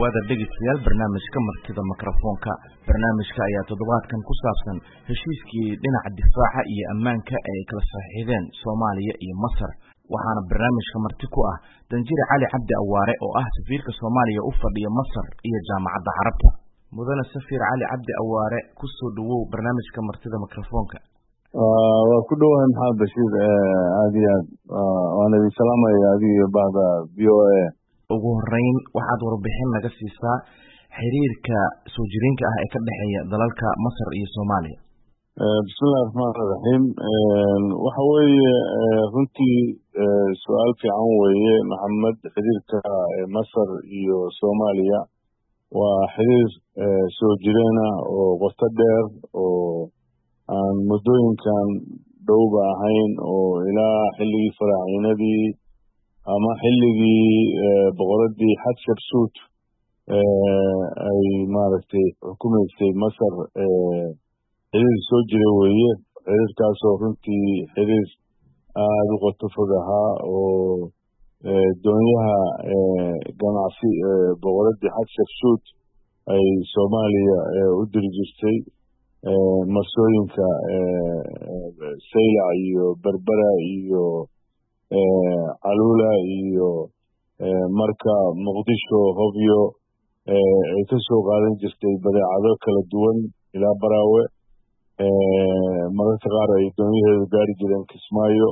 dhawaada dhegeystayaal barnaamijka martida mikrofoonka. barnaamijka ayaa toddobaadkan ku saabsan heshiiskii dhinaca difaaca iyo ammaanka ay kala saxiixdeen Soomaaliya iyo Masar. waxaana barnaamijka marti ku ah Danjire Cali Cabdi Awaare oo ah safiirka Soomaaliya u fadhiya Masar iyo Jaamacadda Carabta. mudane safiir Cali Cabdi Awaare ku soo dhawow barnaamijka martida mikrofoonka. waa ku dhawahay maxamed Bashiir aad iyo aad waan idin salaamaya adiga bahda VOA. ugu horeyn waxaad warbixin naga siisaa xiriirka soo jireenka ah ee ka dhaxeeya dalalka Masar iyo Soomaaliya. bismillaahir rahmaanir rahiim. waxa weeye runtii su'aal fiican weeye maxamed. xiriirka Masar iyo Soomaaliya waa xiriir soo jireena oo qoto dheer oo aan muddooyinkan dhowba ahayn oo ilaa xilligii faraaciinadii ama xilligii boqoradii Hatshepsut ay maaragtay xukumaysay Masar xiriir soo jira weeye. xiriirkaasoo runtii xiriir aada u qoto fog ahaa oo doonyaha ganacsi boqoradii Hatshepsut ay Soomaaliya u diri jirtay marsooyinka Saylac iyo Berbera iyo Calula iyo marka Muqdisho Hobyo ay ka soo qaadan jirtay badeecado kala duwan ilaa Baraawe. mararka qaar ay doonyaheedu gaari jireen Kismaayo.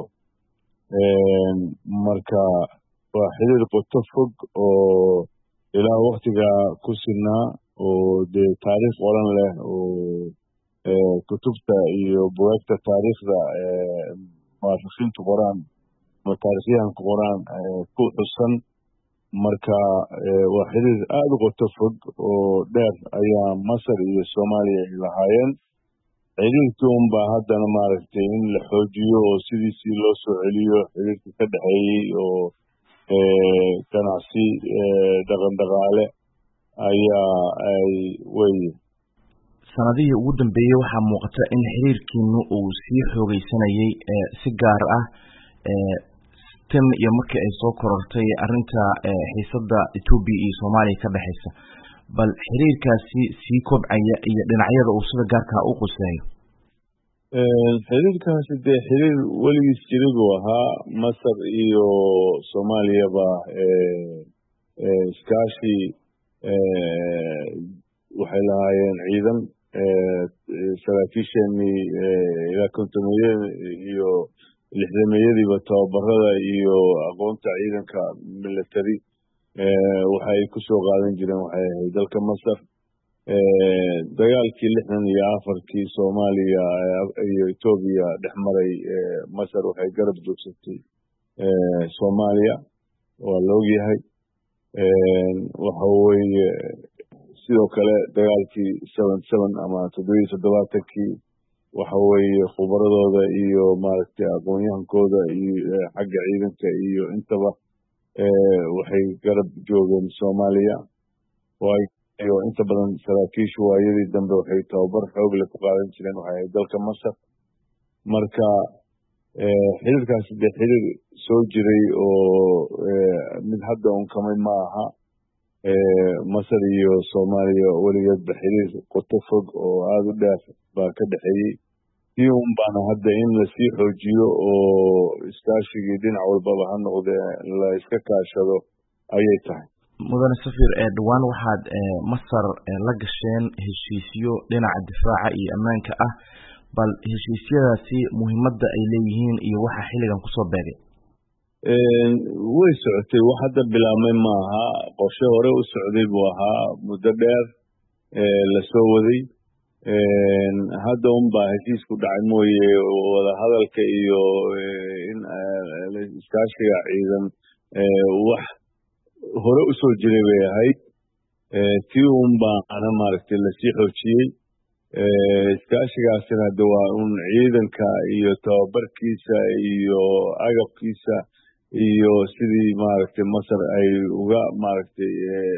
marka waa xiriir qoto fog oo ilaa waqtiga ku sinaa oo dee taariikh qoran leh oo kutubta iyo bugaagta taariikhda muwaadiniintu qoraan ama taariikhyahanku qoraan ku xusan. marka waa xiriir aada u qoto fog oo dheer ayaa Masar iyo Soomaaliya ay lahaayeen. xiriirkii unbaa haddana maaragtay in la xoojiyo oo sidiisii loo soo celiyo xiriirkii ka dhexeeyey oo ganacsi dhaqan dhaqaale ayaa ay weye. sanadihii ugu dambeeyey waxaa muuqata in xiriirkiinu uu sii xoogeysanayay si gaar ah tan iyo markii ay soo korortay arrinta xiisadda Itoobiya iyo Soomaaliya ka dhaxaysa. bal xiriirkaasi sii kobcaya iyo dhinacyada uu sida gaarka u quseeyo. xiriirkaasi dee xiriir weligiis jiray buu ahaa. Masar iyo Soomaaliyaba iskaashi waxay lahaayeen ciidan. saraakiisheenii ilaa kontomeeyada iyo lixdameeyadiiba tababarada iyo aqoonta ciidanka military waxa ay ku soo qaadan jireen waxay ahayd dalka Masar. dagaalkii 64kii Soomaaliya iyo Itoobiya dhex maray Masar waxay garab joogsatay Soomaaliya waa la ogyahay. waxa weeye sidoo kale dagaalkii 77 ama 77kii waxa weeye khubaradooda iyo maaragtay aqoonyahankooda iyo xagga ciidanka iyo intaba waxay garab joogeen Soomaaliya. waayo inta badan saraakiishu waayadii dambe waxay tababar xoog leh ku qaadan jireen waxay dalka Masar. marka xiriirkaasi dee xiriir soo jiray oo mid hadda un kamid ma aha. Masar iyo Soomaaliya weligeedba xiriir qoto fog oo aada u dheer baa ka dhexeeyey. kii un baana hadda in lasii xoojiyo oo iskaashigii dhinac walbaba ha noqdee la iska kaashado ayay tahay. mudane safiir dhawaan waxaad Masar la gasheen heshiisyo dhinaca difaaca iyo ammaanka ah. bal heshiisyadaasi muhiimadda ay leeyihiin iyo waxa xilligan kusoo beegay. way socotay, wax hadda bilaabmay maaha. qorshe hore u socday buu ahaa muddo dheer la soo waday. hadda unbaa heshiisku dhacay mooye wada hadalka iyo in iskaashiga ciidan wax hore u soo jiray bay ahayd. tii unbaana maaragtay lasii xoojiyey. iskaashigaasina hadda waa un ciidanka iyo tababarkiisa iyo agabkiisa iyo sidii maaragtay Masar ay uga maaragtay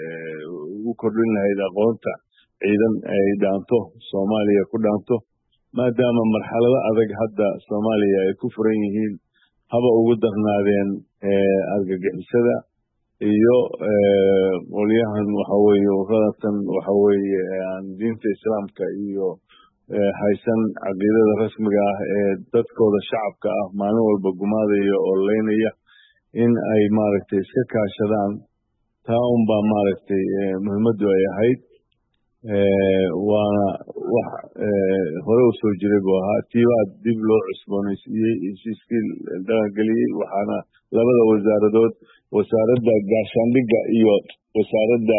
u kordhin lahayd aqoonta ciidan ay dhaanto Soomaaliya ku dhaanto. maadaama marxalado adag hadda Soomaaliya ay ku furan yihiin haba ugu darnaadeen argagixisada iyo qolyahan waxa weeye ururatan waxa weeye aan diinta islaamka iyo haysan caqiidada rasmiga ah ee dadkooda shacabka ah maalin walba gumaadaya oo leynaya in ay maaragtay iska kaashadaan taa unbaa maaragtay muhiimaddu ay ahayd waana wax hore u soo jiray buu ahaa tiibaa dib loo cusboonaysiiyey heshiiskii dhaqangeliyey waxaana labada wasaaradood wasaaradda gaashaandhigga iyo wasaaradda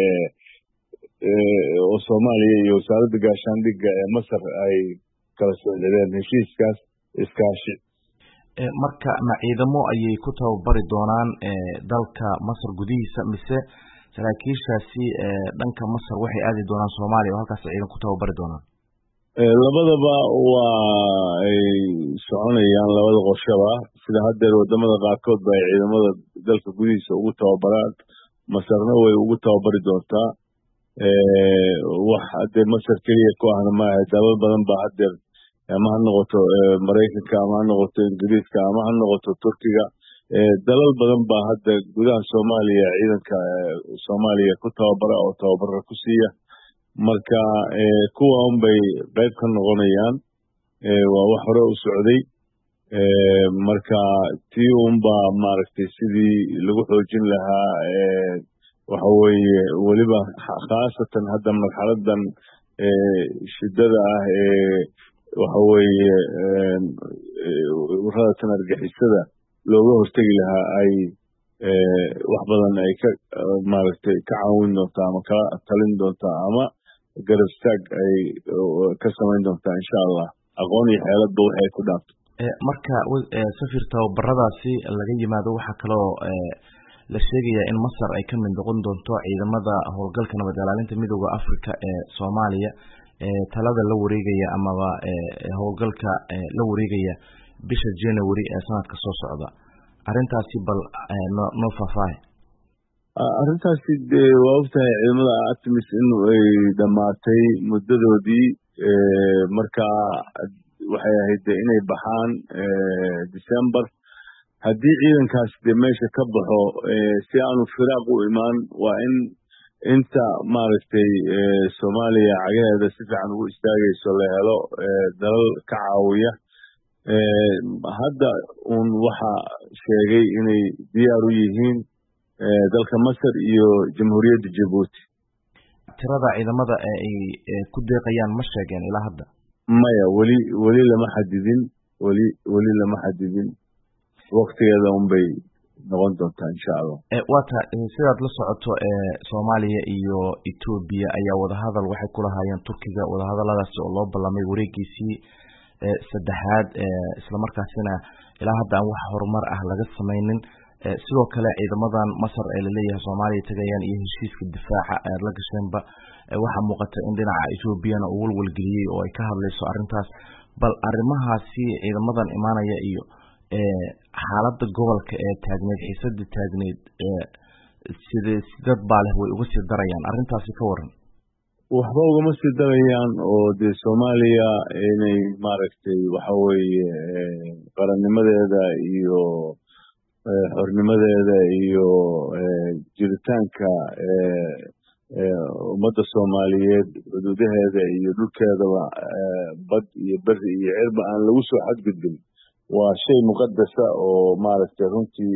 oo Soomaaliya iyo wasaaradda gaashaandhigga ee Masar ay kala soo xidheen heshiiskaas iskaashi. Marka ma ciidamo ayay ku tababari doonaan dalka Masar gudihiisa mise saraakiishaasi dhanka Masar waxay aadi doonaan Soomaaliya oo halkaas ciidan ku tababari doonaan? Labadaba waa ay soconayaan labada qorshaba sida hadda wadamada qaarkood bay ciidamada dalka gudihiisa ugu tababaraan Masarna way ugu tababari doontaa wax hadda Masar kaliya ku ahna ma aha dalal badan baa hadda ama ha noqoto Mareykanka ama ha noqoto Ingiriiska ama ha noqoto Turkiga dalal badan baa hadda gudaha Soomaaliya ciidanka Soomaaliya ku tababara oo tababar ku siiya marka kuwa unbay qayb ka noqonayaan waa wax hore u socday marka tii unbaa maaragtay sidii lagu xoojin lahaa waxa weeye weliba khaasatan hadda marxaladan shidada ah waxa weeye ururada argixisada looga hortagi lahaa ay wax badan ay ka maaragtay ka caawin doontaa ama ka talin doontaa ama garab istaag ay ka samayn doontaa insha Allah aqoon iyo xeeladba waxay ku dhaafto marka safir tababaradaasi laga yimaado waxa kale oo la sheegaya in Masar ay ka mid noqon doonto ciidamada howlgalka nabad ilaalinta midowga Afrika ee Soomaaliya talada la wareegaya ama howlgalka la wareegaya bisha January ee sanadka soo socda arintaasi bal no faafay arrintaasi waa ogtahay ciidamada ATMIS in ay dhamaatay muddadoodii marka waxay ahayd inay baxaan December haddii ciidankaas meesha ka baxo si aanu firaaq u imaan waa in inta maaragtay Soomaaliya cagaheeda si fiican ugu istaagayso la helo dalal ka caawiya hadda waxa sheegay inay diyaar u yihiin dalka Masar iyo Jamhuuriyadda Djibouti tirada ciidamada ay ku deeqayaan ma sheegeen ilaa hadda maya wali lama xadidin waqtigeeda unbay noqon doontaa insha Allah waata sidaad la socoto Soomaaliya iyo Ethiopia ayaa wadahadal waxay kula hayeen Turkiga wadahadaladaas oo loo ballamay wareegiisii saddexaad isla markaasina ilaa hadda aan wax horumar ah laga samaynin sidoo kale ciidamadan Masar ee la leeyahay Soomaaliya tagayaan iyo heshiiska difaaca ee la gasheenba waxa muuqata in dhinaca Ethiopia uu walwalgeliyay oo ay ka hadlayso arintaas bal arimahaasi ciidamadan imaanaya iyo xaaladda gobolka ee taagneed xiisadda taagneed sidad baa leh way uga sii darayaan arintaasi ka waran waxba ugama sii darayaan oo dee Soomaaliya inay maaragtay waxa weeye qarannimadeeda iyo xornimadeeda iyo jiritaanka ummadda Soomaaliyeed xuduudaheeda iyo dhulkeedaba bad iyo bari iyo cirba aan lagu soo xadgudbin waa shay muqaddasa oo maaragtay runtii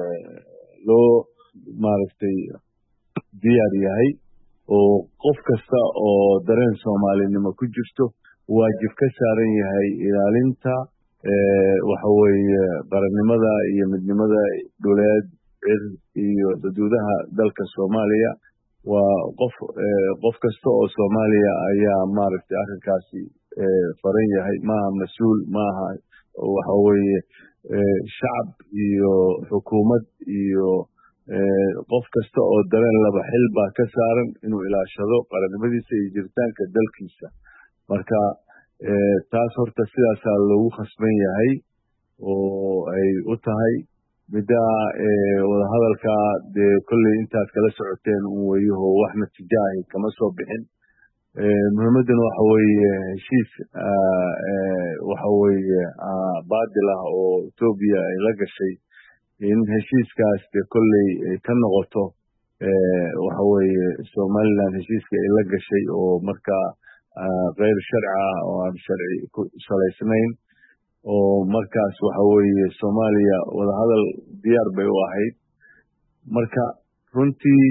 loo maaragtay diyaar yahay oo qof kasta oo dareen Soomaalinimo ku jirto waajib ka saaran yahay ilaalinta waxa weeye qarannimada iyo midnimada dhuleed cir iyo xuduudaha dalka Soomaaliya waa qof kasta oo Soomaaliya ayaa maaragtay arrinkaasi faran yahay maaha mas'uul maaha waxa weeye shacab iyo xukuumad iyo qof kasta oo dareen laba xil baa ka saaran inuu ilaashado qarannimadiisa iyo jiritaanka dalkiisa marka taas horta sidaasaa loogu khasban yahay oo ay u tahay midda wadahadalka dee kolley intaad kala socoteen weeyaho wax natiijo ahi kama soo bixin muhiimadan waxa weeye heshiis waxa weeye baadil ah oo Ethiopia ay la gashay in heshiiskaas kolley ka noqoto waxa weeye Somaliland heshiiska ay la gashay oo markaa غير sharci ah oo aan sharci ku salaysnayn oo markaas waxa weeye Soomaaliya wada hadal diyaar bay u ahayd marka runtii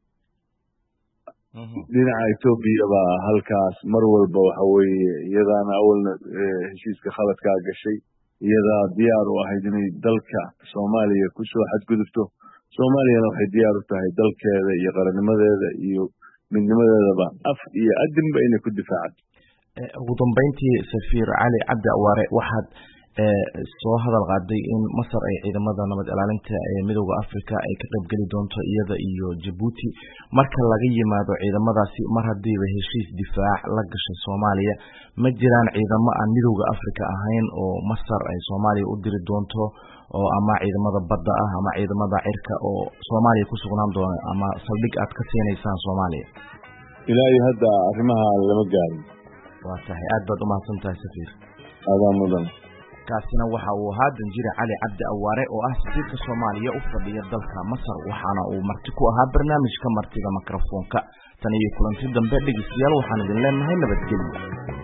dhinaca Ethiopia ba halkaas mar walba waxa weeye iyadana awalna heshiiska khaladka gashay iyada diyaar u ahayd inay dalka Soomaaliya ku soo xadgudubto Soomaaliyana waxay diyaar u tahay dalkeeda iyo qarannimadeeda iyo midnimadeedaba af iyo adinba inay ku difaacato ugu dambeyntii Safiir Cali Cabdi Awaare waxaad soo hadal qaaday in Masar ay ciidamada nabad ilaalinta ee Midowga Afrika ay ka qayb gali doonto iyada iyo Djibouti marka laga yimaado ciidamadaasi mar hadii heshiis difaac la gashay Soomaaliya ma jiraan ciidamo aan Midowga Afrika ahayn oo Masar ay Soomaaliya u diri doonto oo ama ciidamada badda ah ama ciidamada cirka oo Soomaaliya ku sugnaan doona ama saldhig aad ka seenaysaan Soomaaliya ilaahay hadda arrimaha lama gaarin waa tahay aad baad u mahadsantahay Safiir aad mudan kaasina waxa uu ahaa Danjire Cali Cabdi Awaare oo ah safiirka Soomaaliya u fadhiya dalka Masar waxaana uu marti ku ahaa barnaamijka martida mikrofoonka tan iyo kulanti dambe dhageystayaal waxaan idin leenahay nabadgelyo